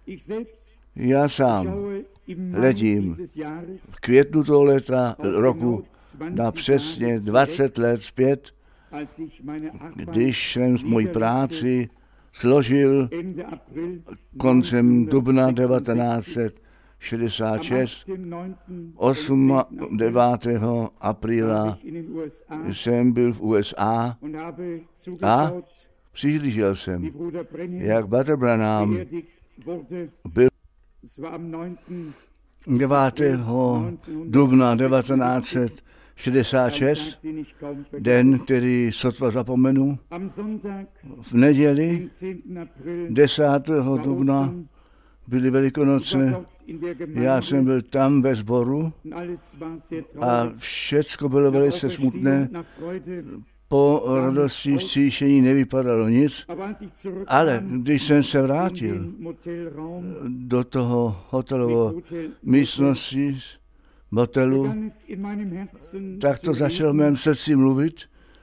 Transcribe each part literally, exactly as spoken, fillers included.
Já sám hledím v květnu toho leta roku na přesně dvacet let zpět, když jsem moji práci složil koncem dubna devatenáct set šedesát šest, devátého apríla jsem byl v U S A a přihlížel jsem, jak Brother Branham byl devátého dubna devatenáct set šedesát šest, den, který sotva zapomenu, v neděli desátého dubna byly Velikonoce, já jsem byl tam ve sboru a všecko bylo velice smutné, po radosti vzkříšení nevypadalo nic, ale když jsem se vrátil do toho hotelového místnosti, motelu, tak to začalo v mém srdci mluvit.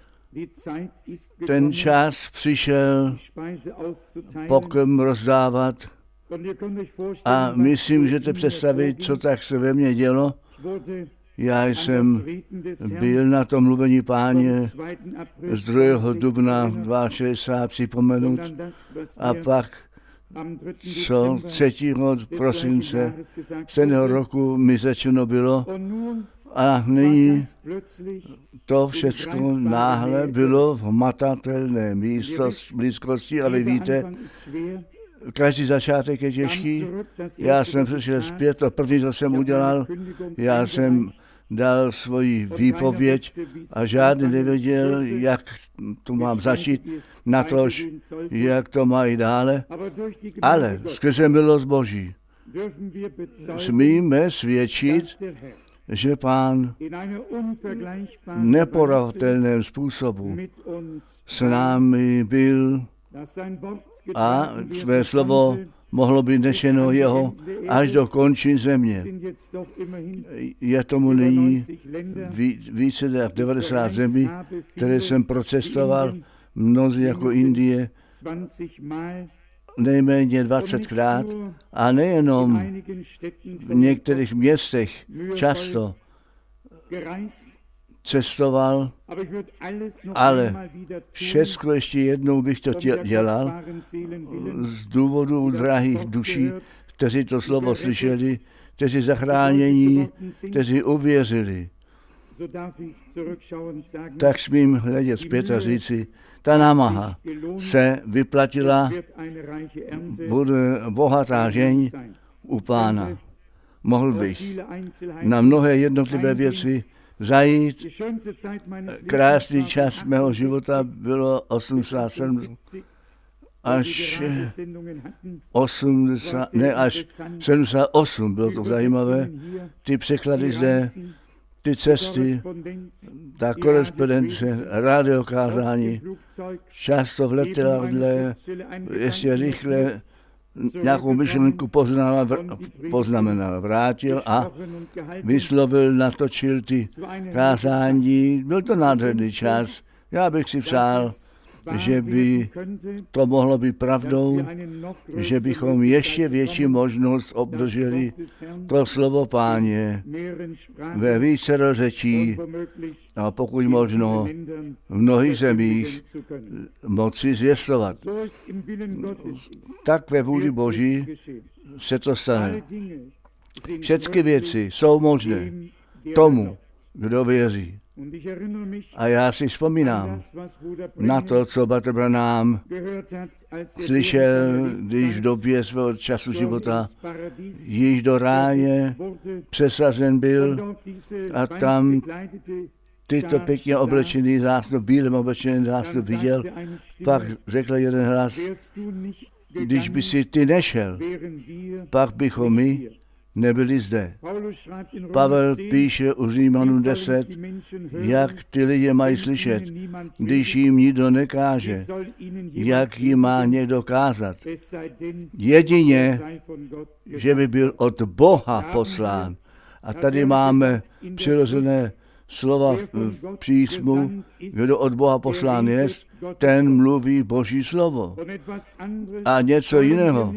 Ten čas přišel pokrm rozdávat a myslím, že to představit, co tak se ve mně dělo. Já jsem byl na tom mluvení Páně z druhého dubna šedesát dva připomenut a pak co třetího prosince stejného roku mi řečeno bylo a nyní to všecko náhle bylo v hmatatelné místnosti, blízkosti a vy víte, každý začátek je těžký. Já jsem přišel zpět, to první, co jsem udělal, já jsem dal svoji výpověď a žádný nevěděl, jak to mám začít, natož, jak to mají dále. Ale skrze milost Boží smíme svědčit, že Pán neporovnatelném způsobu s námi byl a své slovo mohlo být nešeno jeho až do končin země. Je tomu nyní více než devadesát zemí, které jsem procestoval, mnozí jako Indie, nejméně dvacetkrát a nejenom v některých městech často cestoval, ale všechno ještě jednou bych to dělal z důvodu drahých duší, kteří to slovo slyšeli, kteří zachránění, kteří uvěřili. Tak smím hledět zpět a říci, ta námaha se vyplatila, bude bohatá žeň u Pána. Mohl bych na mnohé jednotlivé věci zajít. Krásný čas mého života bylo osmdesát sedm až osmdesát, ne až sedmdesát osm, bylo to zajímavé. Ty překlady zde, ty cesty, ta korespondence, rádiokázání, často v letadle, ještě rychle nějakou myšlenku poznamenal, vrátil a vyslovil, natočil ty kázání. Byl to nádherný čas. Já bych si přál, že by to mohlo být pravdou, že bychom ještě větší možnost obdrželi to slovo Páně ve více řečí a pokud možno v mnohých zemích moci zvěstovat. Tak ve vůli Boží se to stane. Všechny věci jsou možné tomu, kdo věří. A já si vzpomínám na to, co Brother Branham slyšel, když v době svého času života již do ráje přesazen byl a tam tyto pěkně oblečený zástup, bílém oblečený zástup viděl. Pak řekl jeden hlas, když by si ty nešel, pak bychom my nebyli zde. Pavel píše u Římanům deset, jak ty lidé mají slyšet, když jim nikdo nekáže, jak jim má někdo kázat. Jedině, že by byl od Boha poslán. A tady máme přirozené slova v písmu, kdo od Boha poslán je, ten mluví Boží slovo. A něco jiného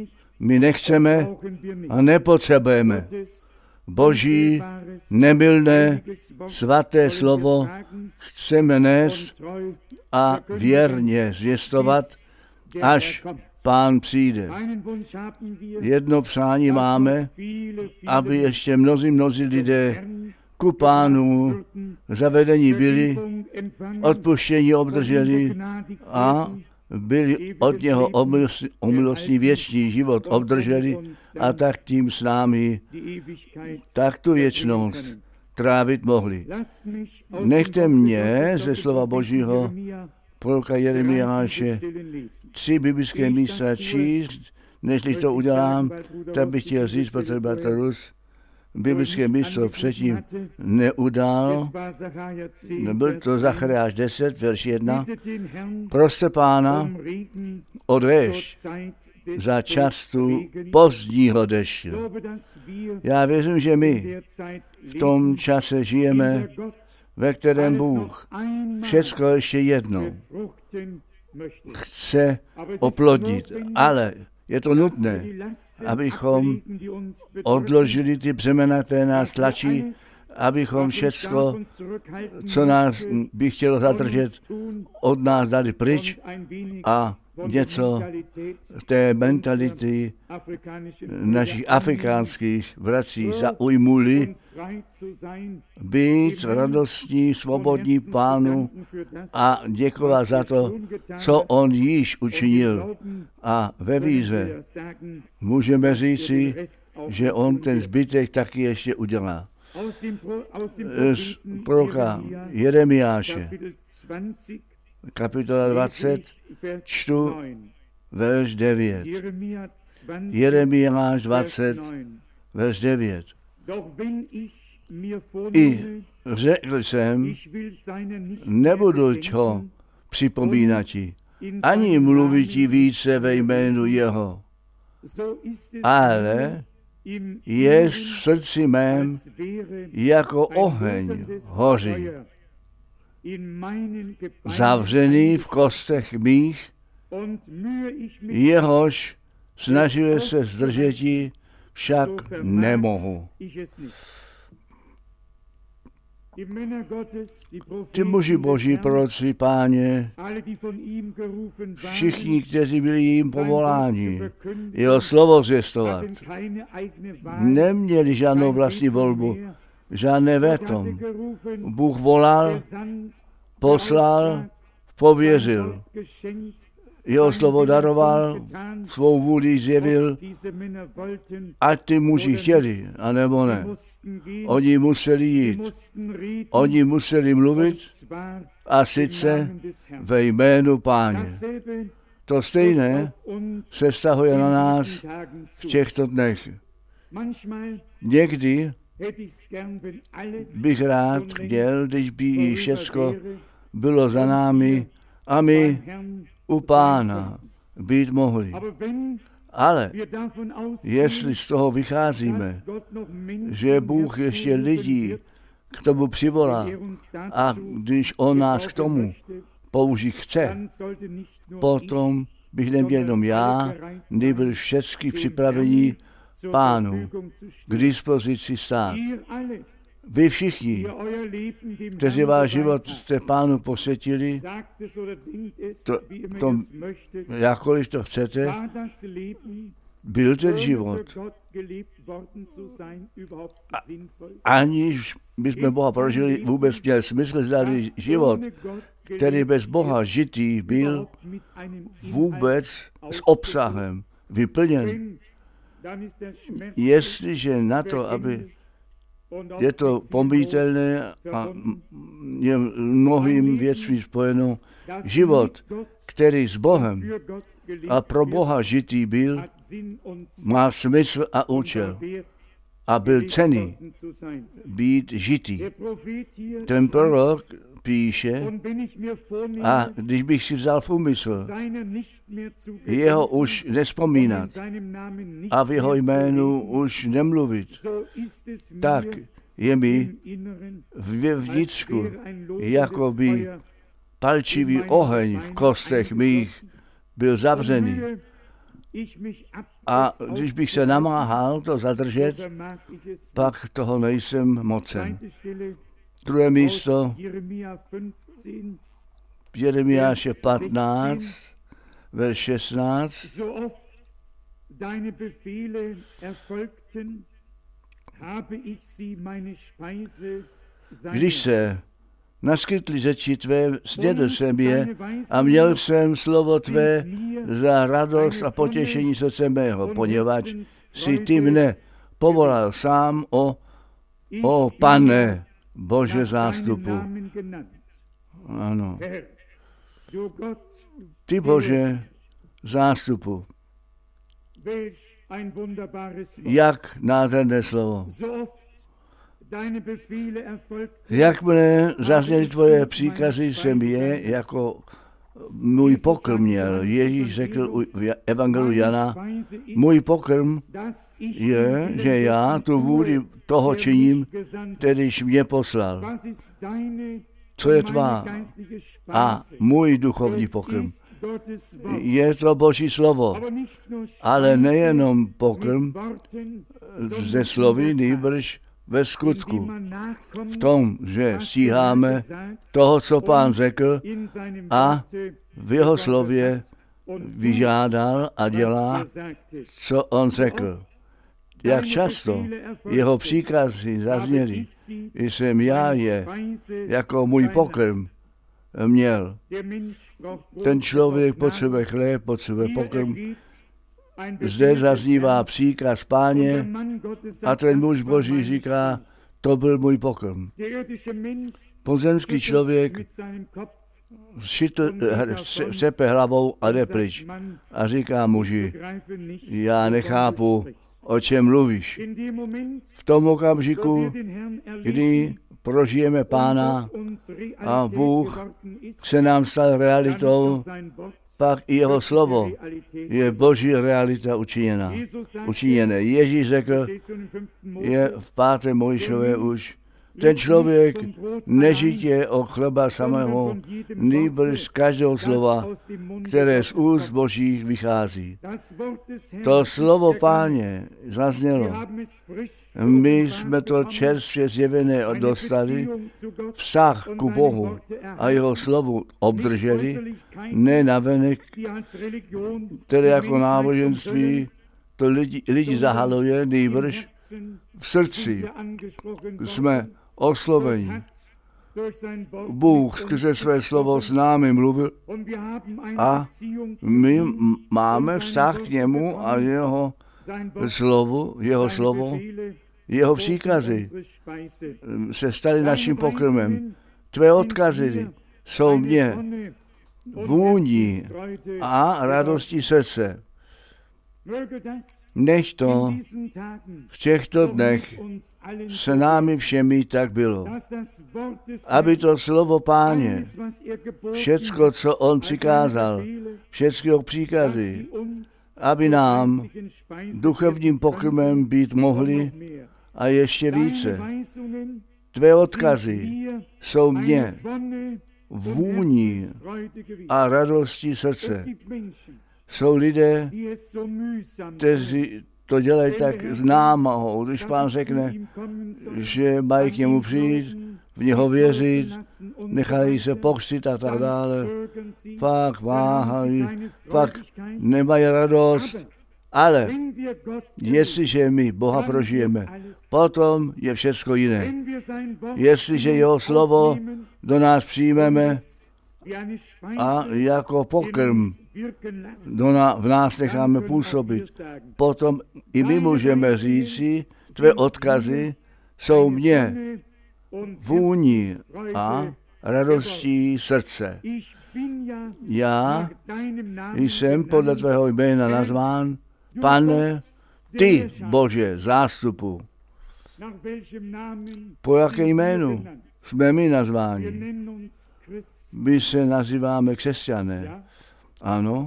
My nechceme a nepotřebujeme Boží nemylné svaté slovo, chceme nést a věrně zvěstovat, až Pán přijde. Jedno přání máme, aby ještě mnozí, mnozí lidé ku Pánu zavedení byli, odpuštění obdrželi a byli od něho omilostní věčný život obdrželi a tak tím s námi tak tu věčnost trávit mohli. Nechte mě ze slova Božího proroka Jeremiáše tři biblické místa číst, nežli to udělám, tak bych chtěl říct, Petr Bartarus, biblické místo předtím neudal, byl to Zachariáš deset, verš jedna. Proste Pána o déšť za času pozdního dešti. Já věřím, že my v tom čase žijeme, ve kterém Bůh všecko ještě jednou chce oplodit, ale je to nutné, abychom odložili ty břemena, které nás tlačí, abychom všecko, co nás by chtělo zadržet, od nás dali pryč a něco té mentality našich afrikánských bratří zaujmuli, být radostní, svobodní Pánu a děkovat za to, co on již učinil. A ve víře můžeme říci, že on ten zbytek taky ještě udělá. Z proroka Jeremiáše, kapitola dvacet, čtu verš devět. Jeremiáš dvacet, verš devět. I řekl jsem, nebudu ho připomínat ti, ani mluvit ti více ve jménu jeho, ale je v srdci mém jako oheň hoří, zavřený v kostech mých, jehož snažil se zdržeti, však nemohu. Ty muži Boží proroci, Páně, všichni, kteří byli jim povoláni, jeho slovo zvěstovat, neměli žádnou vlastní volbu, žádné veto. Bůh volal, poslal, pověřil. Jeho slovo daroval, svou vůli zjevil, ať ty muži chtěli, anebo ne. Oni museli jít. Oni museli mluvit, a sice ve jménu Páně. To stejné se vztahuje na nás v těchto dnech. Někdy bych rád chtěl, když by i všecko bylo za námi a my u Pána být mohli. Ale jestli z toho vycházíme, že Bůh ještě lidí k tomu přivolá a když on nás k tomu použít chce, potom bych neměl jenom já, nebyl všechny připravení Pánu k dispozici stát. Vy všichni, kteří váš život jste Pánu posvětili, to, to, jakkoliv to chcete, byl ten život. A, aniž bychom Boha prožili, vůbec měl smysl zdali život, který bez Boha žitý byl vůbec s obsahem vyplněn. Jestliže na to, aby je to pomítelné a je mnohým věcmi spojeno, život, který s Bohem a pro Boha žitý byl, má smysl a účel a byl cenný být žitý. Ten prorok píše, a když bych si vzal v úmysl jeho už nespomínat a v jeho jménu už nemluvit, tak je mi v vnitřku jako by palčivý oheň v kostech mých byl zavřený A když bych se namáhal to zadržet, pak toho nejsem mocen. Druhé místo, Jeremiáše patnáct, verš šestnáct. Když se naskytly řeči tvé, snědl jsem je a měl jsem slovo tvé za radost a potěšení srdce mého, poněvadž si ty mne povolal sám o, o Pane Bože zástupu. Ano. Ty Bože zástupu. Jak nádherné slovo. Jakmile zazněly tvoje příkazy, jsem je jako můj pokrm měl. Ježíš řekl v evangeliu Jana, můj pokrm je, že já tu vůli toho činím, kterýž mě poslal. Co je tvá a můj duchovní pokrm? Je to Boží slovo, ale nejenom pokrm ze slovy, nýbrž ve skutku. V tom, že stíháme toho, co Pán řekl a v jeho slově vyžádal a dělá, co on řekl. Jak často jeho příkazy zazněly, jsem já je jako můj pokrm měl. Ten člověk potřebuje chléb, potřebuje pokrm. Zde zaznívá příkaz Páně a ten muž Boží říká, to byl můj pokrm. Pozemský člověk sepe hlavou a jde pryč a říká muži, já nechápu, o čem mluvíš. V tom okamžiku, kdy prožijeme Pána a Bůh se nám stal realitou, pak i jeho slovo je Boží realita učiněna. učiněné. Ježíš řekl, je v páté Mojžíšové už, ten člověk nežitě o chleba samého, nýbrž z každého slova, které z úst Božích vychází. To slovo Páně zaznělo. My jsme to čerstvě zjevené dostali, vztah ku Bohu a jeho slovu obdrželi, ne navenek, které jako náboženství to lidi, lidi zahaluje, nýbrž v srdci jsme oslovení. Bůh skrze své slovo s námi mluvil a my máme vztah k němu a jeho slovu, jeho slovo, jeho příkazy se staly naším pokrmem. Tvé odkazy jsou mě vůní a radostí srdce. Než to v těchto dnech s námi všemi tak bylo. Aby to slovo Páně, všecko, co on přikázal, všecky příkazy, aby nám duchovním pokrmem být mohli a ještě více. Tvé odkazy jsou mě vůní a radostí srdce. Jsou lidé, kteří to dělají tak známou, když Pán řekne, že mají k němu přijít, v něho věřit, nechají se pokřtit a tak dále, pak váhají, pak nemají radost, ale jestliže my Boha prožijeme, potom je všechno jiné. Jestliže jeho slovo do nás přijmeme a jako pokrm do na, v nás necháme působit, potom i my můžeme říci, tvé odkazy jsou mě vůní a radostí srdce. Já jsem podle tvého jména nazván, Pane, ty, Bože, zástupu. Po jaké jménu jsme my nazváni? My se nazýváme křesťané. Ano,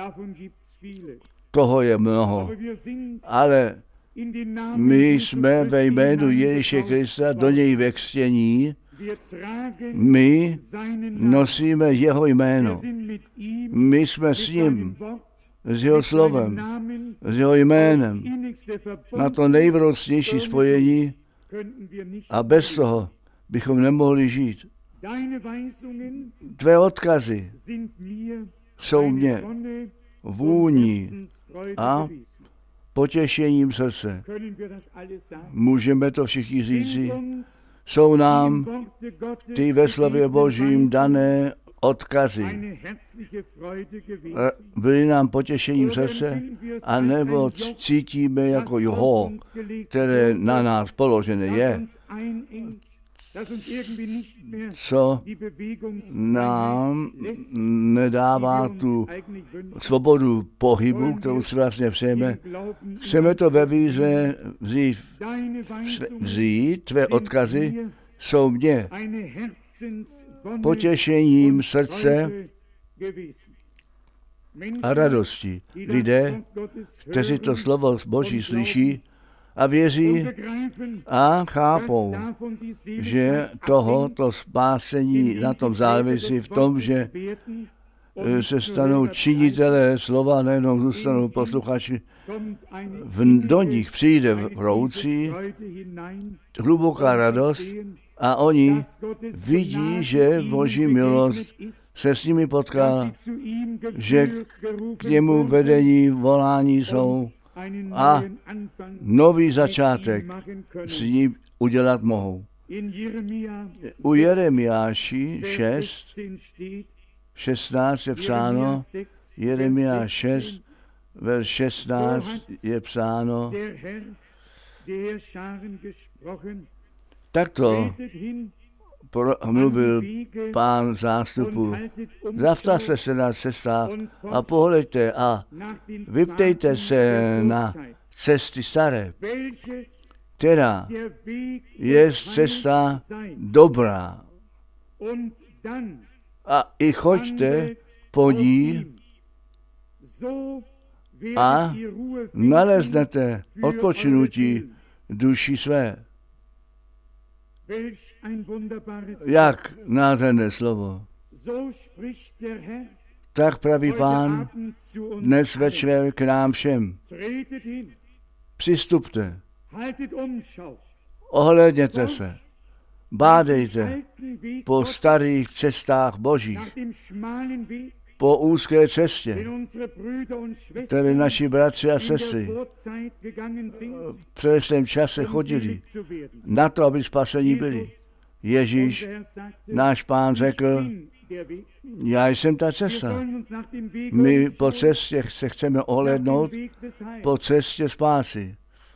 toho je mnoho. Ale my jsme ve jménu Ježíše Krista do něj ve křtění. My nosíme jeho jméno. My jsme s ním s jeho slovem, s jeho jménem, na to nejvrocnější spojení a bez toho bychom nemohli žít. Tvé odkazy jsou mě vůní a potěšením srdce. Můžeme to všichni říci. Jsou nám ty ve slově Božím dané odkazy. Byly nám potěšením srdce, anebo cítíme jako jeho, které na nás položené je, co nám nedává tu svobodu pohybu, kterou si vlastně přejeme. Chceme to ve víře vzít, vzít, tvé odkazy jsou mě potěšením srdce a radostí. Lidé, kteří to slovo Boží slyší a věří a chápou, že tohoto spásení na tom závisí v tom, že se stanou činitelé slova, nejenom zůstanou posluchači. V, do nich přijde vroucí hluboká radost a oni vidí, že Boží milost se s nimi potká, že k němu vedení, volání jsou a nový začátek s ním udělat mohou. U Jeremiáši šest, šestnáct je psáno, Jeremiáš šest, verš šestnáct je psáno, takto mluvil Pán zástupu. Zastavte se na cestách a pohleďte a vyptejte se na cesty staré, která je cesta dobrá. A i choďte po ní a naleznete odpočinutí duši své. Jak nádherné slovo. Tak praví Pán dnes večer k nám všem. Přistupte, ohlédněte se, bádejte po starých cestách Božích, po úzké cestě, které naši bratři a sestry v předešlém čase chodili, na to, aby spasení byli. Ježíš, náš Pán, řekl, já jsem ta cesta. My po cestě se chceme ohlédnout, po cestě spásy.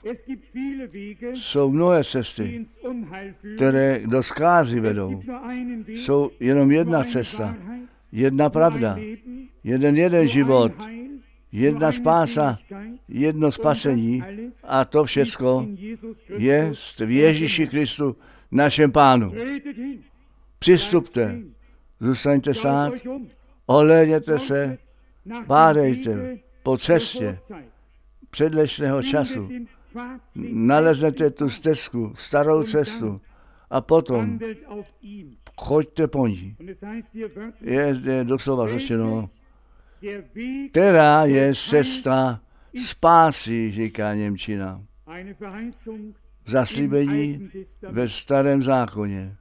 Jsou mnohé cesty, které do zkázy vedou. Jsou jenom jedna cesta, jedna pravda, jeden jeden život, jedna spása, jedno spasení a to všecko je v Ježíši Kristu, našem Pánu. Přistupte, zůstaňte stát, ohlédněte se, bádejte po cestě předlečného času. Naleznete tu stezku, starou cestu a potom choďte po ní. Je, je doslova řečeno, která je cesta spásy, říká němčina. Zaslíbení ve starém zákoně.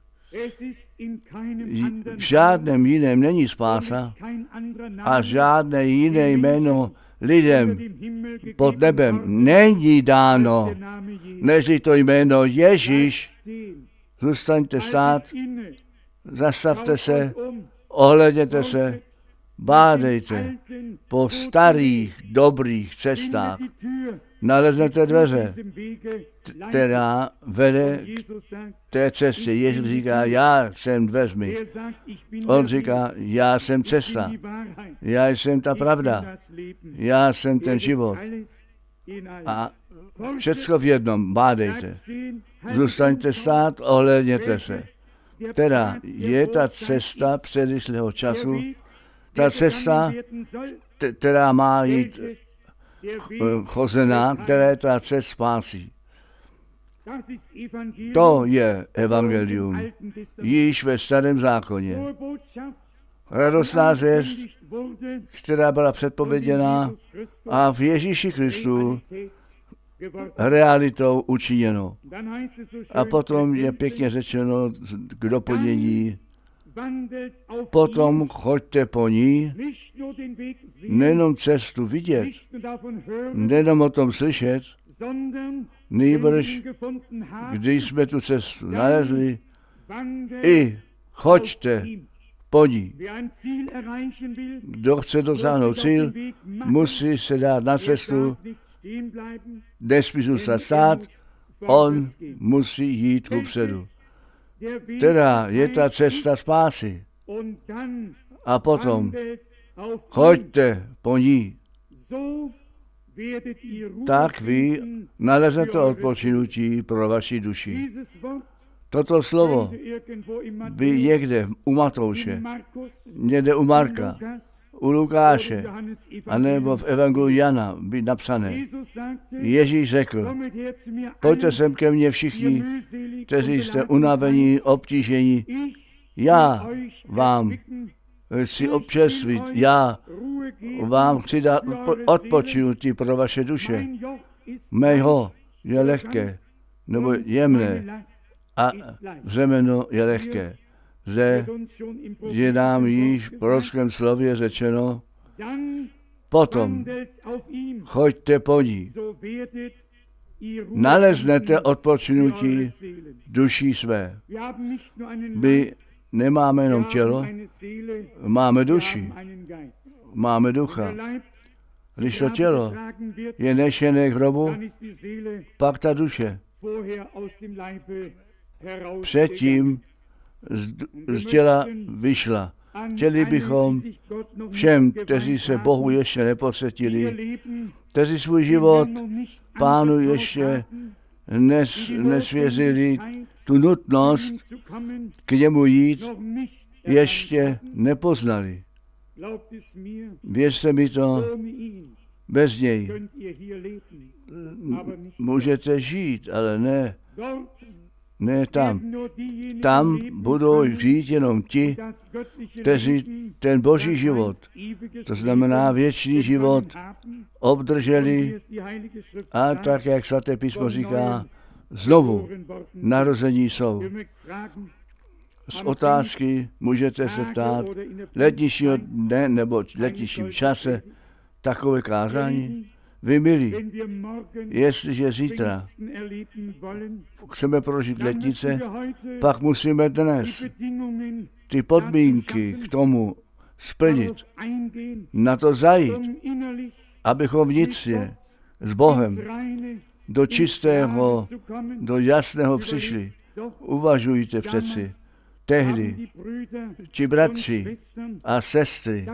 V žádném jiném není spása a žádné jiné jméno lidem pod nebem není dáno, nežli to jméno Ježíš. Zůstaňte stát, zastavte se, ohlédněte se, bádejte po starých, dobrých cestách. Naleznete dveře, která vede k té cestě. Ježíš říká, já jsem dveřmi. On říká, já jsem cesta. Já jsem ta pravda. Já jsem ten život. A všecko v jednom, bádejte. Zůstaňte stát, ohlédněte se. Která je ta cesta předešlého času, ta cesta, která má jít chozená, která je ta cesta spásí. To je evangelium, již ve starém zákoně. radostná zvěst, která byla předpověděná a v Ježíši Kristu realitou učiněno. A potom je pěkně řečeno k doplnění, potom choďte po ní, nejenom cestu vidět, nejenom o tom slyšet, nýbrž, když jsme tu cestu nalezli, i choďte po ní. Kdo chce dosáhnout cíl, musí se dát na cestu, nesmí zůstat stát, on musí jít kupředu. Teda je ta cesta spásy. A potom choďte po ní. Tak vy naleznete odpočinutí pro vaši duši. Toto slovo by někde u Matouše, někde u Marka, u Lukáše, anebo v Evangeliu Jana by napsané. Ježíš řekl, pojďte sem ke mně všichni, kteří jste unavení, obtížení, já vám chci občerstvit, já vám chci dát odpočinutí pro vaše duše. Mého je lehké, nebo jemné, a břemeno je lehké. Zde je nám již v prorockém slově řečeno, potom choďte po ní, naleznete odpočinutí duší své. My nemáme jenom tělo, máme duši, máme ducha. Když to tělo je nešené k hrobu, pak ta duše předtím z, z těla vyšla. Chtěli bychom všem, kteří se Bohu ještě neposvětili, kteří svůj život Pánu ještě nes, nesvěřili, tu nutnost k němu jít, ještě nepoznali. Věřte mi to, bez něj můžete žít, ale ne, ne tam. Tam budou žít jenom ti, kteří ten boží život, to znamená věčný život, obdrželi a tak, jak svaté písmo říká, znovu narození jsou. Z otázky můžete se ptát letničního dne nebo letničním čase takové kázání. Vy milí, jestliže zítra chceme prožít letnice, pak musíme dnes ty podmínky k tomu splnit, na to zajít, abychom vnitřně s Bohem do čistého, do jasného přišli. Uvažujte přeci, tehdy ti bratři a sestry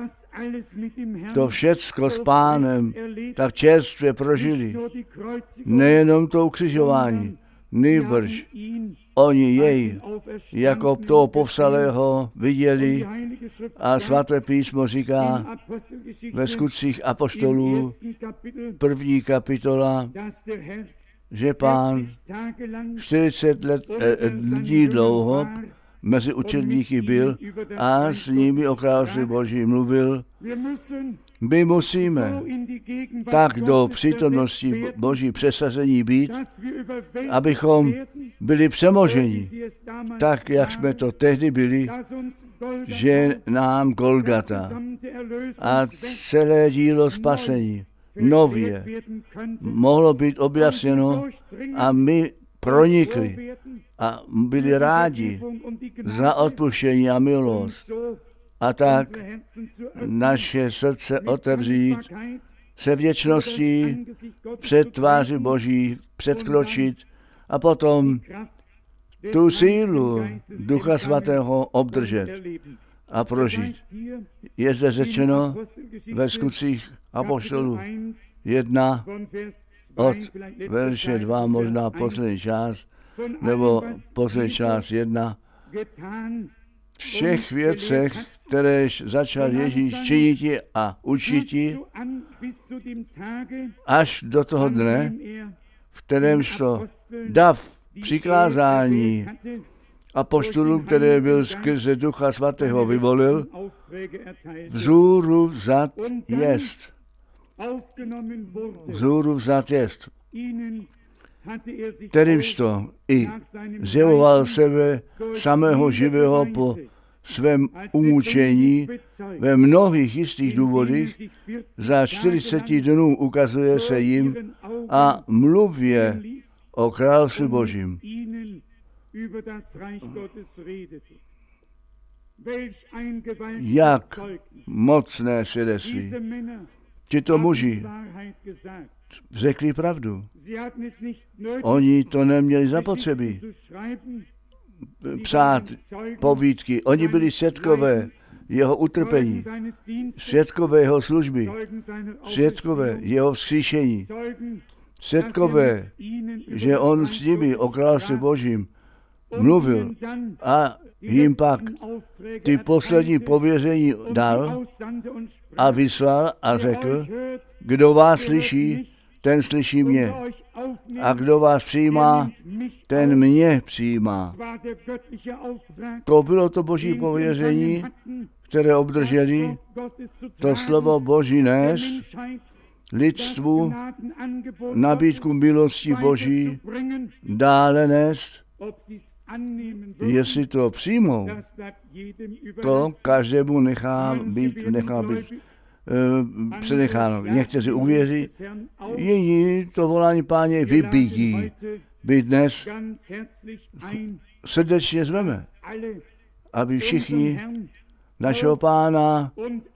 to všecko s Pánem tak čerstvě prožili. Nejenom to ukřižování, nýbrž oni jej jako toho povstalého viděli a svaté písmo říká ve skutcích apoštolů první kapitola, že Pán čtyřicet let eh, dní dlouho mezi učedníky byl a s nimi o království Boží mluvil. My musíme tak do přítomnosti Boží přesazení být, abychom byli přemoženi, tak jak jsme to tehdy byli, že nám Golgata a celé dílo spasení nově mohlo být objasněno a my pronikli a byli rádi za odpuštění a milost. A tak naše srdce otevřít, se věčností před tváři Boží předkročit a potom tu sílu Ducha Svatého obdržet a prožít. Je zde řečeno ve skutcích apoštolů jedna od verše dva, možná poslední část, nebo poslední část jedna. Všech věcech, které začal Ježíš činit a učit, až do toho dne, v kterémž to dav přikázání apoštolům, které byl skrze Ducha Svatého vyvolil, vzhůru vzat jest. Vzhůru vzat jest. Kterýmž to i zjevoval sebe samého živého po svém umučení ve mnohých jistých důvodech, za čtyřicet dnů ukazuje se jim a mluvě o království Božím. Jak mocné svědectví. Tito muži řekli pravdu. Oni to neměli zapotřebí psát povídky. Oni byli svědkové jeho utrpení, svědkové jeho služby, svědkové jeho vzkříšení, svědkové, že on s nimi o království Božím mluvil a jim pak ty poslední pověření dal a vyslal a řekl, kdo vás slyší, ten slyší mě. A kdo vás přijímá, ten mě přijímá. To bylo to Boží pověření, které obdrželi, to slovo Boží nést, lidstvu nabídku milosti Boží dále nést. Jestli to přijmou, to každému nechá být, nechá být e, přenecháno. Někteří uvěří, jiní to volání Páně vybíjí. Být dnes srdečně zveme, aby všichni našeho Pána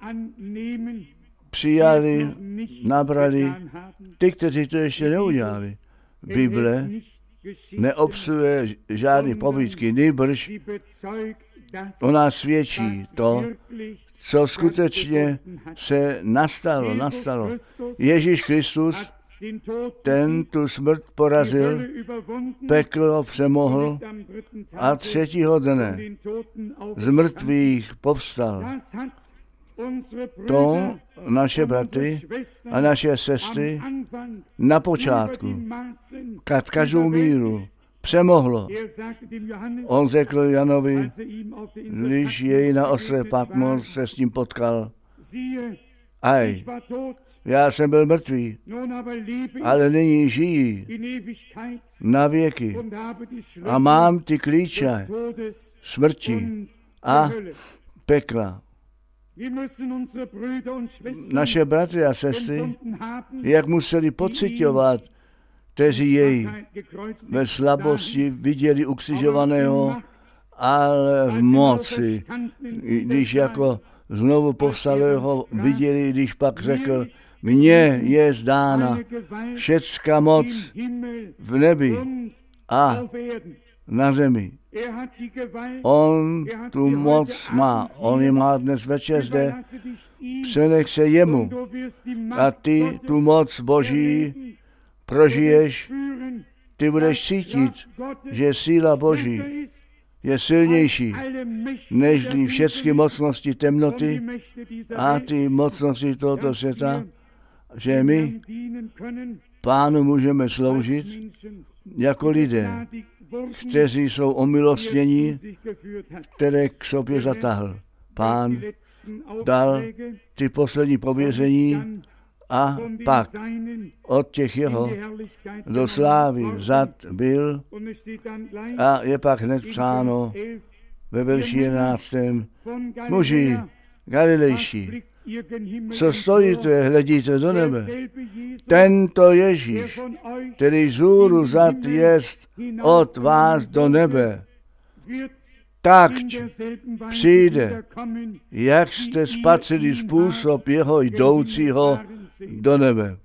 přijali, nabrali, ty, kteří to ještě neudělali. Bible neobsahuje žádné povídky, nýbrž ona svědčí to, co skutečně se nastalo, nastalo. Ježíš Kristus, ten tu smrt porazil, peklo přemohl a třetího dne z mrtvých povstal. To naše bratry a naše sestry na počátku, kad každou míru přemohlo. On řekl Janovi, když jej na ostrově Patmos se s ním potkal, aj, já jsem byl mrtvý, ale nyní žijí na věky a mám ty klíče smrti a pekla. Naše bratry a sestry, jak museli pocitovat, kteří jej ve slabosti viděli ukřižovaného, ale v moci, když jako znovu povstalého viděli, když pak řekl, mně je zdána všecká moc v nebi a na zemi. On tu moc má, on ji má dnes večer zde, přenech se jemu a ty tu moc Boží prožiješ, ty budeš cítit, že síla Boží je silnější než všechny mocnosti temnoty a ty mocnosti tohoto světa, že my Pánu můžeme sloužit jako lidé, kteří jsou omilostnění, které k sobě zatáhl. Pán dal ty poslední pověření a pak od těch jeho do slávy vzat byl a je pak hned psáno ve verši jedenáctém. Muži galilejští, co stojíte, hledíte do nebe. Tento Ježíš, který vzhůru vzat jest od vás do nebe, tak přijde, jak jste spatřili způsob jeho jdoucího do nebe.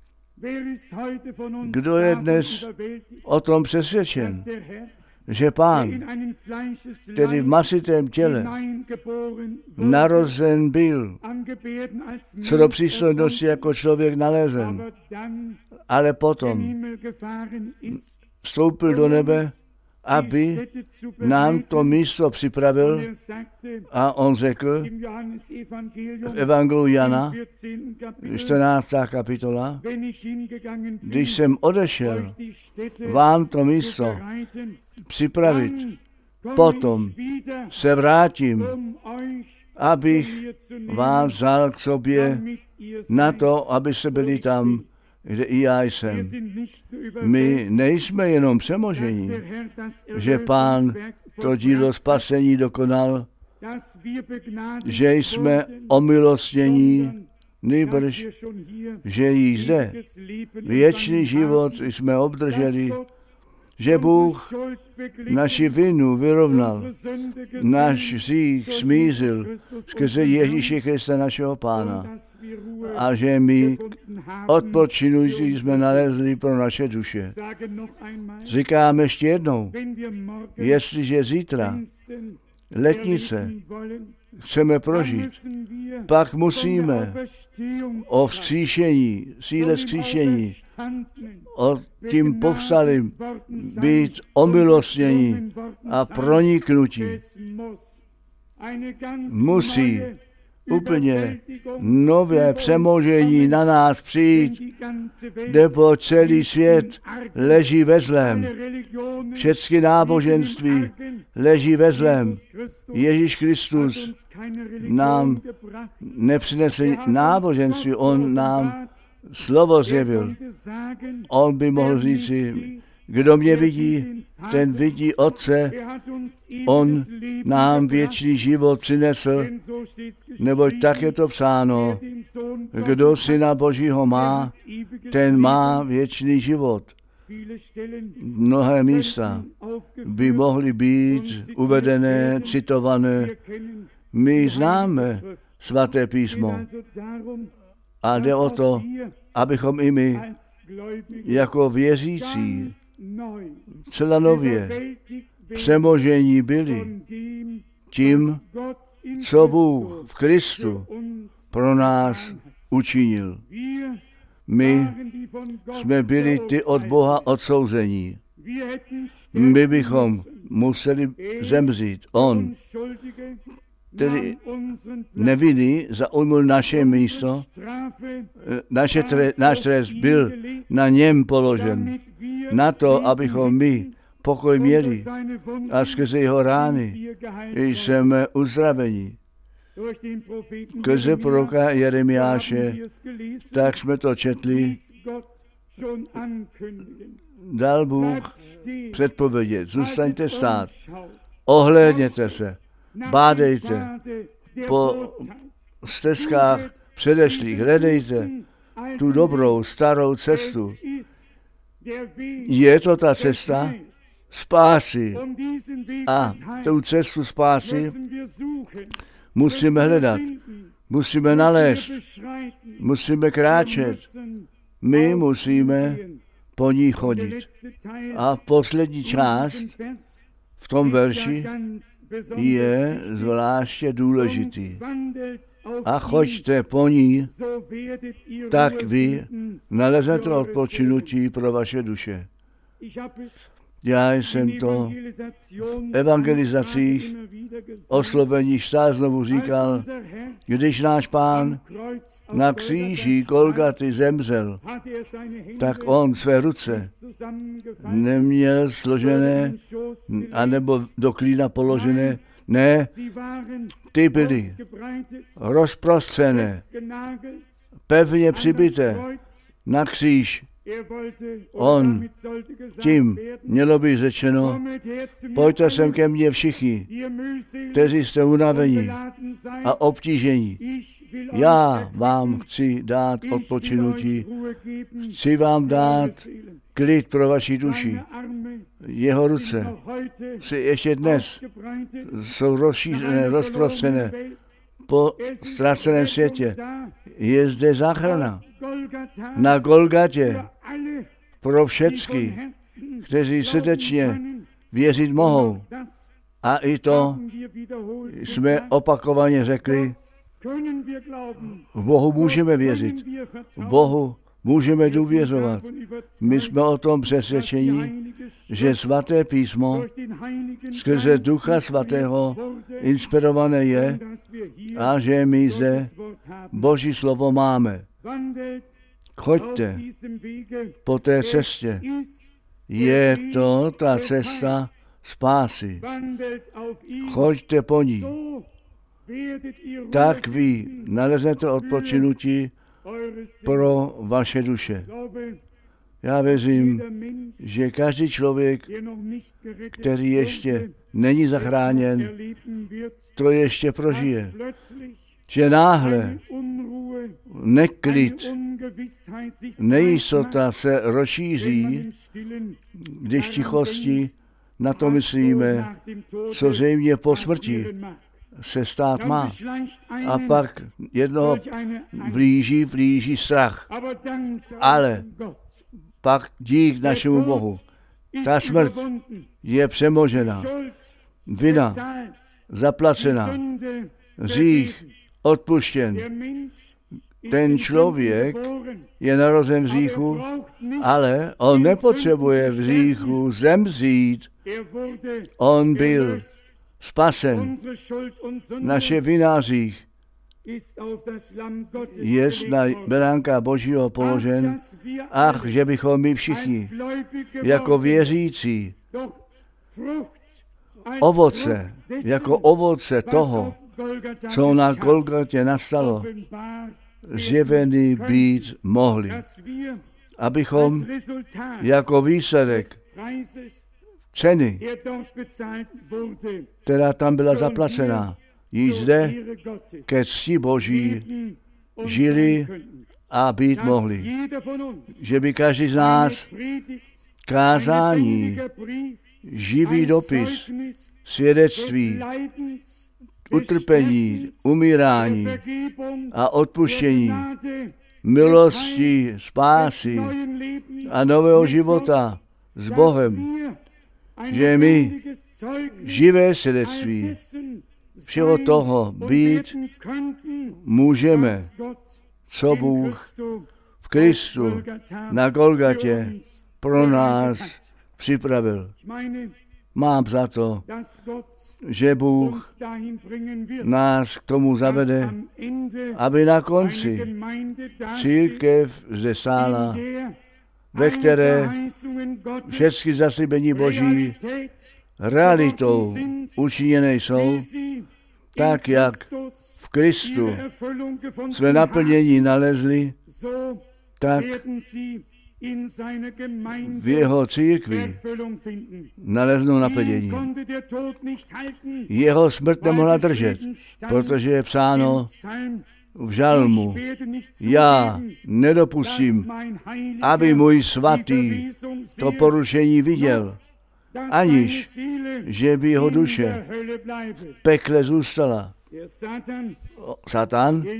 Kdo je dnes o tom přesvědčen, že Pán, který v masitém těle narozen byl, co do přístojnosti jako člověk nalezen, ale potom vstoupil do nebe, aby nám to místo připravil a on řekl v Evangeliu Jana, čtrnáctá kapitola, když jsem odešel vám to místo připravit, potom se vrátím, abych vás vzal k sobě na to, abyste byli tam, kde i já jsem. My nejsme jenom přemožení, že Pán to dílo spasení dokonal, že jsme omilostnění, nýbrž, že jí zde věčný život jsme obdrželi, že Bůh naši vinu vyrovnal, náš hřích smířil skrze Ježíše Krista našeho Pána a že my odpočinující jsme nalezli pro naše duše. Říkám ještě jednou, jestliže zítra letnice chceme prožít, pak musíme o vzkříšení, síle vzkříšení, o tím povstalým být omilostnění a proniknutí. Musí úplně nové přemožení na nás přijít, nebo celý svět leží ve zlém. Všechny náboženství leží ve zlém. Ježíš Kristus nám nepřinesl náboženství, on nám slovo zjevil. On by mohl říci, kdo mě vidí, ten vidí Otce, on nám věčný život přinesl, neboť tak je to psáno, kdo Syna Božího má, ten má věčný život. Mnohé místa by mohly být uvedené, citované. My známe svaté písmo a jde o to, abychom i my jako věřící celá nově přemožení byli tím, co Bůh v Kristu pro nás učinil. My jsme byli ty od Boha odsouzení. My bychom museli zemřít. On, tedy nevinný, zaujmul naše místo, naše tre, náš trest byl na něm položen, na to, abychom my pokoj měli a skrze jeho rány jsme uzdraveni. Skrze proroka Jeremiáše, tak jsme to četli, dal Bůh předpovědět, zůstaňte stát, ohlédněte se, bádejte po stezkách předešlých, hledejte tu dobrou, starou cestu. Je to ta cesta spásy a tu cestu spásy musíme hledat, musíme nalézt, musíme kráčet, my musíme po ní chodit. A poslední část v tom verši je zvláště důležitý. A choďte po ní, tak vy nalezete odpočinutí pro vaše duše. Já jsem to v evangelizacích osloveních stále znovu říkal, když náš Pán na kříži Golgaty zemřel, tak on své ruce neměl složené, anebo do klína položené, ne, ty byly rozprostřené, pevně přibité na kříž. On, tím mělo být řečeno, pojďte sem ke mně všichni, kteří jste unavení a obtížení. Já vám chci dát odpočinutí, chci vám dát klid pro vaši duši. Jeho ruce si ještě dnes jsou rozšířené, rozprostřené po ztraceném světě. Je zde záchrana na Golgatě pro všechny, kteří srdečně věřit mohou. A i to jsme opakovaně řekli, v Bohu můžeme věřit, v Bohu můžeme důvěřovat. My jsme o tom přesvědčení, že svaté písmo skrze Ducha Svatého inspirované je a že my zde Boží slovo máme. Choďte po té cestě. Je to ta cesta spásy. Choďte po ní. Tak vy naleznete odpočinutí pro vaše duše. Já věřím, že každý člověk, který ještě není zachráněn, to ještě prožije. Že náhle neklid, nejistota se rozšíří, když tichosti na to myslíme, co zřejmě po smrti se stát má. A pak jednoho blíží, blíží strach. Ale pak dík našemu Bohu. Ta smrt je přemožena. Vina zaplacena. Hřích odpuštěn. Ten člověk je narozen v hříchu, ale on nepotřebuje v hříchu zemřít. On byl spasen. Naše vina hřích je na beránka Božího položen. Ach, že bychom my všichni jako věřící ovoce, jako ovoce toho, co na Golgatě nastalo, zjevený být mohli. Abychom jako výsledek ceny, která tam byla zaplacená, již zde ke cti Boží žili a být mohli. Že by každý z nás kázání, živý dopis, svědectví, utrpení, umírání a odpuštění, milosti, spásy a nového života s Bohem, že my živé svědectví všeho toho být můžeme, co Bůh v Kristu na Golgatě pro nás připravil. Mám za to, že Bůh nás k tomu zavede, aby na konci církev zde stála, ve které všechny zaslíbení Boží realitou učiněné jsou, tak jak v Kristu své naplnění nalezli, tak v jeho církvi naleznou naplnění. Jeho smrt nemohla držet, protože je psáno v žalmu: já nedopustím, aby můj svatý to porušení viděl, aniž že by jeho duše v pekle zůstala. Satan,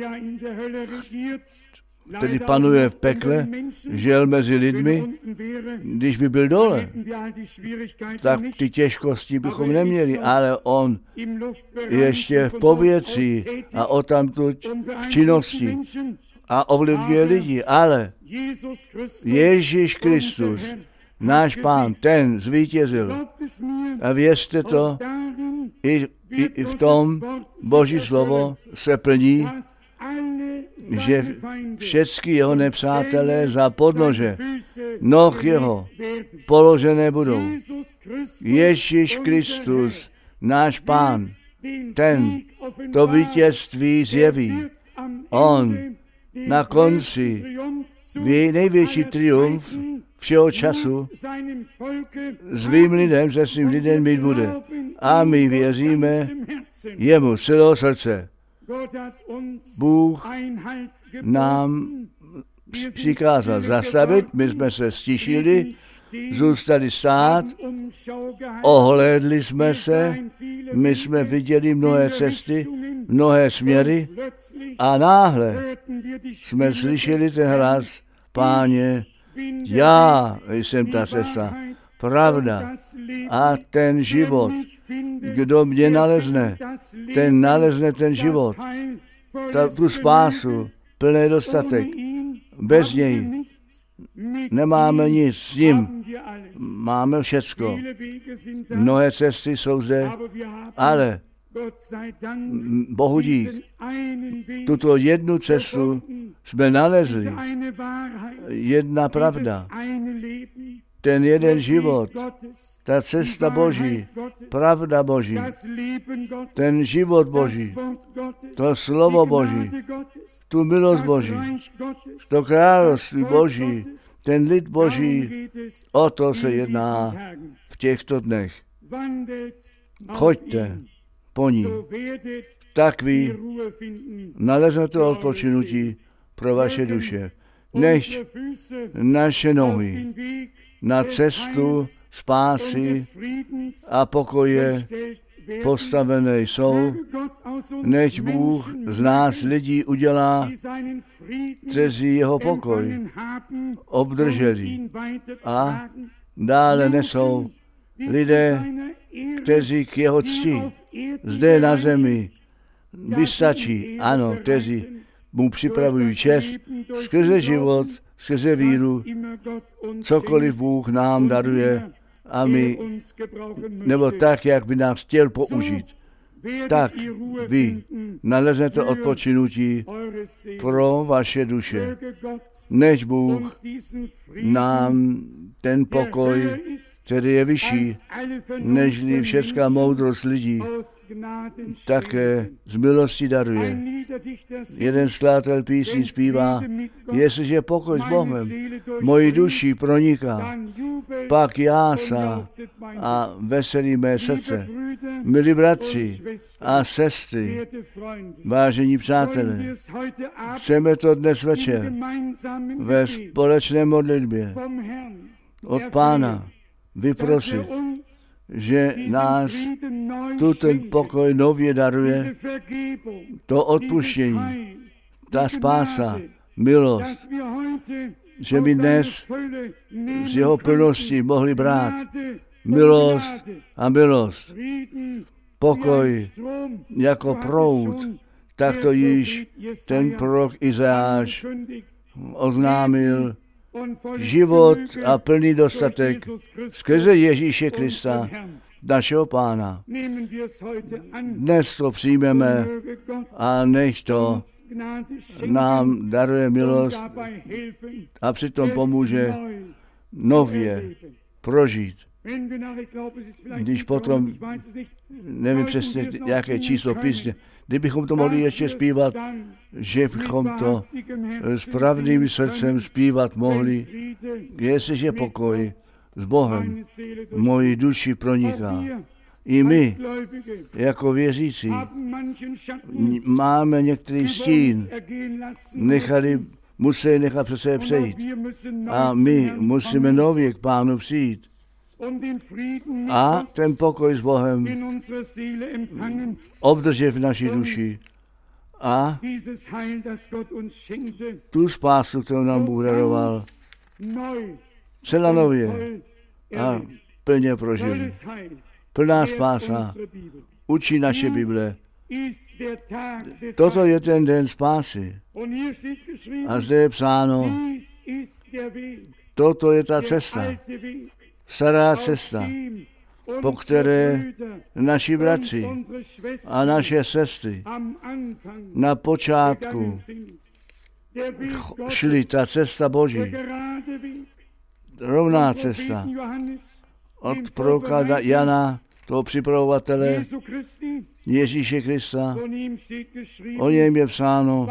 který panuje v pekle, žil mezi lidmi, když by byl dole, tak ty těžkosti bychom neměli, ale on ještě v povětří a odtamtud v činnosti a ovlivňuje lidi, ale Ježíš Kristus, náš Pán, ten zvítězil. A věřte to, i, i, i v tom Boží slovo se plní, že všechny jeho nepřátelé za podnože noh jeho položené budou. Ježíš Kristus, náš Pán, ten to vítězství zjeví. On na konci největší triumf všeho času svým lidem, se svým lidem mít bude. A my věříme jemu z celého srdce. Bůh nám přikázal zastavit, my jsme se stišili, zůstali stát, ohlédli jsme se, my jsme viděli mnohé cesty, mnohé směry a náhle jsme slyšeli ten hlas: Páně, já jsem ta cesta, pravda a ten život. Kdo mě nalezne, ten nalezne ten život, ta, tu spásu, plný dostatek. Bez něj nemáme nic, s ním máme všecko. Mnohé cesty jsou zde, ale Bohu dík, tuto jednu cestu jsme nalezli. Jedna pravda, ten jeden život ta cesta Boží, pravda Boží, ten život Boží, to slovo Boží, tu milost Boží, to království Boží, ten lid Boží, o to se jedná v těchto dnech. Choďte po ní, tak vy naleznete odpočinutí pro vaše duše. Než naše nohy na cestu spásy a pokoje postavené jsou, než Bůh z nás lidí udělá, kteří jeho pokoj obdrželi a dále nesou lidé, kteří k jeho cti zde na zemi vystačí, ano, kteří mu připravují čest skrze život, skrze víru, cokoliv Bůh nám daruje a my, nebo tak, jak by nás chtěl použít, tak vy naleznete odpočinutí pro vaše duše, než Bůh nám ten pokoj, který je vyšší, nežli všecká moudrost lidí, také z milosti daruje. Jeden skladatel písní zpívá, jestliže pokoj s Bohem mojí duši proniká, pak jása a veselí mé srdce. Milí bratři a sestry, vážení přátelé, chceme to dnes večer ve společné modlitbě od Pána vyprosit, že nás tu ten pokoj nově daruje, to odpuštění, ta spása, milost, že by dnes z jeho plnosti mohli brát milost a milost, pokoj jako proud, tak to již ten prorok Izajáš oznámil, život a plný dostatek skrze Ježíše Krista, našeho Pána. Dnes to přijmeme a nech to nám daruje milost a přitom pomůže nově prožít. Když potom, nevím přesně, jaké číslo písně, kdybychom to mohli ještě zpívat, že bychom to s pravdivým srdcem zpívat mohli, jestliže pokoj s Bohem moji duši proniká. I my, jako věřící, máme některý stín, nechali, museli nechat přes sebe přejít. A my musíme nově k Pánu přijít. A ten pokoj s Bohem obdržet v naší duši. A tu spásu, kterou nám Bůh daroval, celá nově a plně prožili. Plná spása učí naše Bible. Toto je ten den spásy. A zde je psáno, toto je ta cesta, stará cesta, po které naši bratři a naše sestry na počátku šli, ta cesta Boží, rovná cesta od proroka Jana, toho připravovatele Ježíše Krista. O něm je psáno,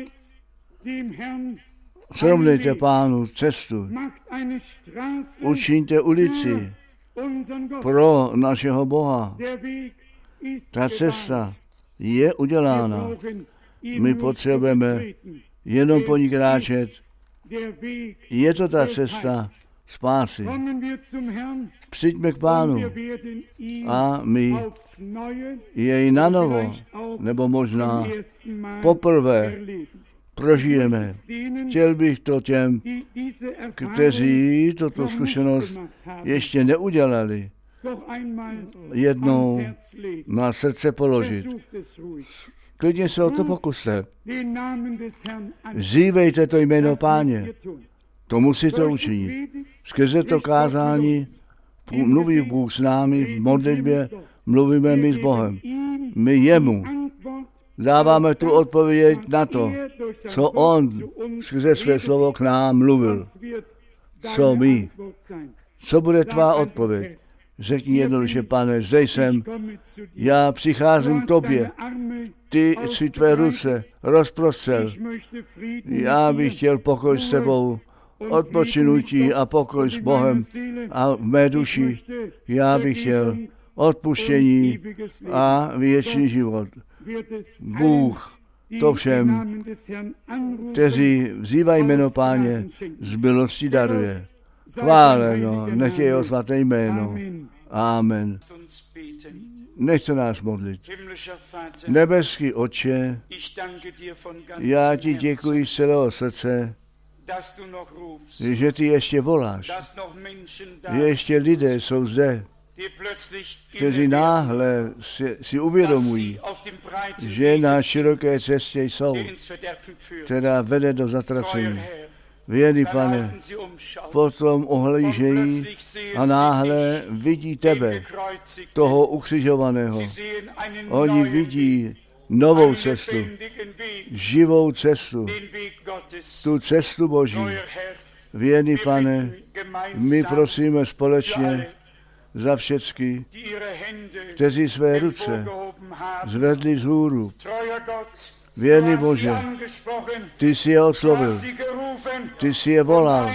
srovnejte Pánu cestu, učiňte ulici pro našeho Boha. Ta cesta je udělána. My potřebujeme jenom po ní kráčet. Je to ta cesta spásy. Přijďme k Pánu a my jej nanovo, nebo možná poprvé prožijeme. Chtěl bych to těm, kteří toto zkušenost ještě neudělali, jednou na srdce položit. Klidně se o to pokuste. Vzívejte to jméno Páně. To musíte učinit. Skrze to kázání mluví Bůh s námi v modlitbě, mluvíme my s Bohem. My jemu dáváme tu odpověď na to, co on skrze své slovo k nám mluvil. Co my? Co bude tvá odpověď? Řekni jednoduše, Pane, zde jsem, já přicházím k tobě, ty si tvé ruce rozprostřel. Já bych chtěl pokoj s tebou, odpočinutí a pokoj s Bohem a v mé duši. Já bych chtěl odpuštění a věčný život. Bůh to všem, kteří vzývají jméno Páně, z milosti daruje. Chváleno, nech je jeho svaté jméno. Amen. Nechce nás modlit. Nebeský Otče, já ti děkuji z celého srdce, že ty ještě voláš. Ještě lidé jsou zde, kteří náhle si, si uvědomují, že na široké cestě jsou, která vede do zatracení. Věrný Pane, potom ohlížejí a náhle vidí tebe, toho ukřižovaného. Oni vidí novou cestu, živou cestu, tu cestu Boží. Věrný Pane, my prosíme společně za všecky, kteří své ruce zvedli vzhůru. Věrný Bože, ty jsi je oslovil, ty jsi je volal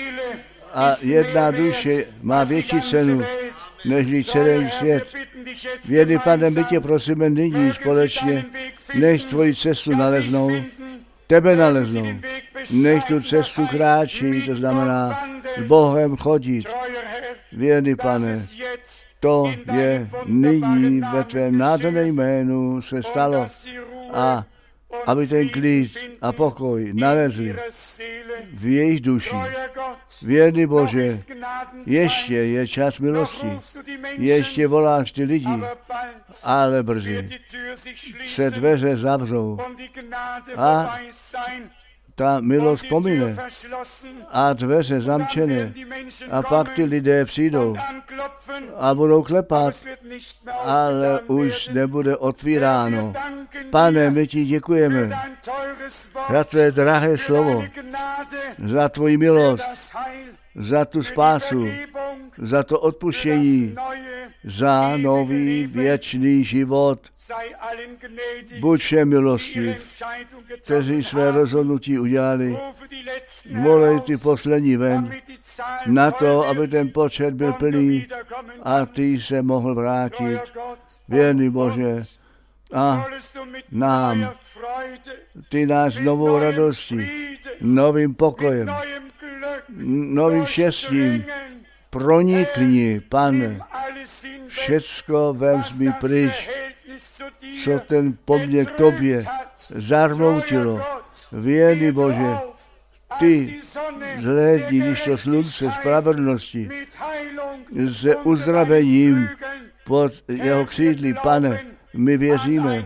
a jedna duše má větší cenu než celý svět. Věrný Pane, my tě prosíme nyní společně, nech tvoji cestu naleznou, tebe naleznou, nech tu cestu kráčí, to znamená s Bohem chodit. Věrný Pane, to je nyní ve tvém nádherném jménu se stalo a aby ten klid a pokoj nalezli v jejich duši. Věrný Bože, ještě je čas milosti, ještě voláš ty lidi, ale brzy se dveře zavřou a ta milost pomine a dveře zamčené a pak ty lidé přijdou a budou klepat, ale už nebude otvíráno. Pane, my ti děkujeme za tvé drahé slovo, za tvoji milost, za tu spásu, za to odpuštění, za nový věčný život. Buď všem milostiv, kteří své rozhodnutí udělali, volej ty poslední ven, na to, aby ten počet byl plný a ty se mohl vrátit. Věrný Bože, a nám, ty nás novou radostí, novým pokojem, novým štěstím pronikni, Pane, všecko vem mi pryč, co ten poměr k tobě zarmoutilo. Věrný Bože, ty zhlédni, když to slunce spravedlnosti se uzdravením pod jeho křídly, Pane, my věříme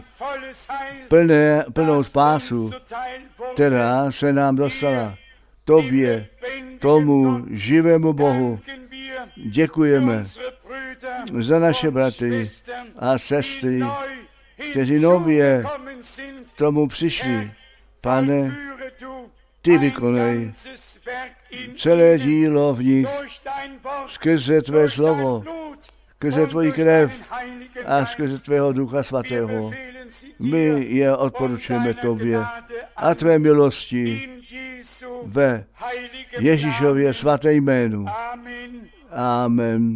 plné, plnou spásu, která se nám dostala. Tobě, tomu živému Bohu, děkujeme za naše bratry a sestry, kteří nově tomu přišli. Pane, ty vykonej celé dílo v nich skrze tvé slovo, skrze tvoji krev a skrze tvého Ducha Svatého. My je odporučujeme tobě a tvé milosti ve Ježíšově svaté jménu. Amen.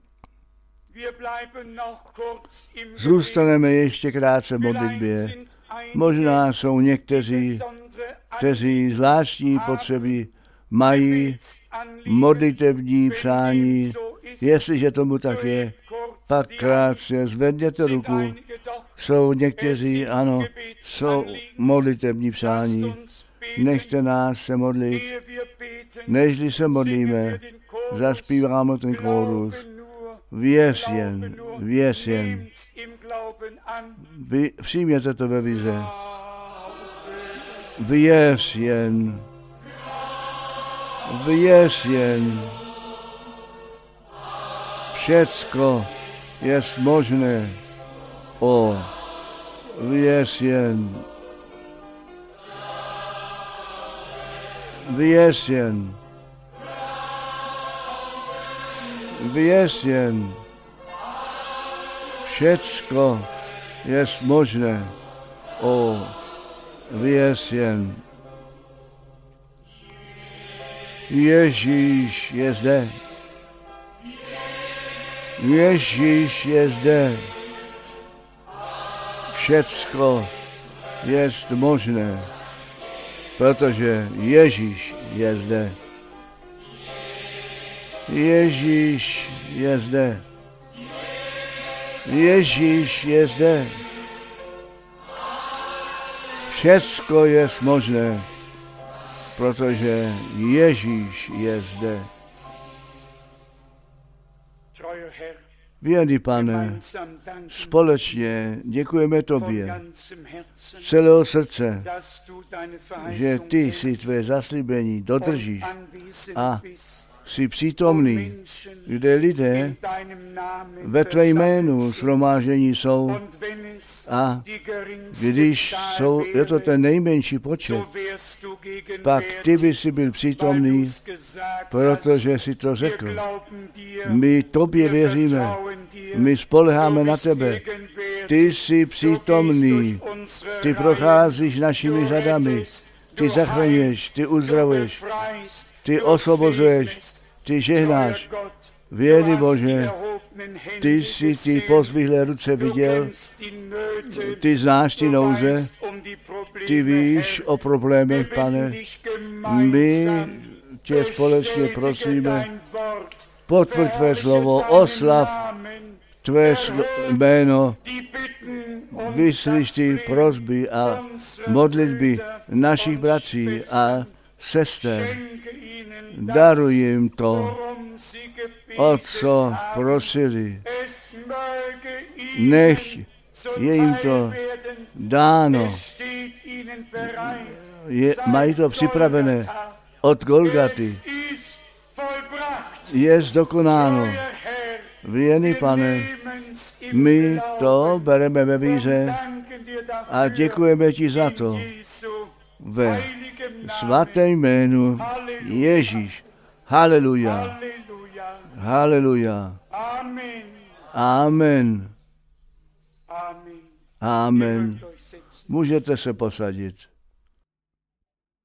Zůstaneme ještě krátce v modlitbě. Možná jsou někteří, kteří zvláštní potřeby mají, modlitevní přání. Jestliže tomu tak je, pak krátce zvedněte ruku. Jsou někteří, ano, jsou modlitevní přání. Nechte nás se modlit. Nežli se modlíme, zaspíváme ten chórus. Věř jen, věř jen. Vy přijměte to ve vize. Věř jen. Věř jen. Všecko je možné. O, věř jen. Věř jen. Vězněn. Všecko je možné. O, vězněn. Ježíš je zde. Ježíš je zde. Všecko je možné, protože Ježíš je zde. Ježíš je zde. Ježíš je zde. Všecko je možné, protože Ježíš je zde. Věrný Pane, společně děkujeme Tobě z celého srdce, že Ty si Tvé zaslíbení dodržíš a jsi přítomný, kde lidé ve Tvé jménu shromáždění jsou a když jsou, je to ten nejmenší počet, pak Ty by si byl přítomný, protože jsi to řekl. My Tobě věříme, my spoléháme na Tebe. Ty jsi přítomný, Ty procházíš našimi řadami, Ty zachraňuješ, Ty uzdravuješ, Ty osvobozuješ, Ty žehnáš. Věrný Bože, Ty jsi ty pozvihlé ruce viděl, Ty znáš ty nouze, Ty víš o problémech, Pane. My Tě společně prosíme, potvrď Tvé slovo, oslav Tvé jméno, vyslyš Ty prosby a modlitby našich bratří a sester. Daruj jim to, o co prosili. Nech je jim to dáno. Je, mají to připravené od Golgaty. Je zdokonáno. Věrný Pane, my to bereme ve víře a děkujeme Ti za to. Ve svatém jménu Ježíš. Haleluja. Haleluja. Amen. Amen. Můžete se posadit.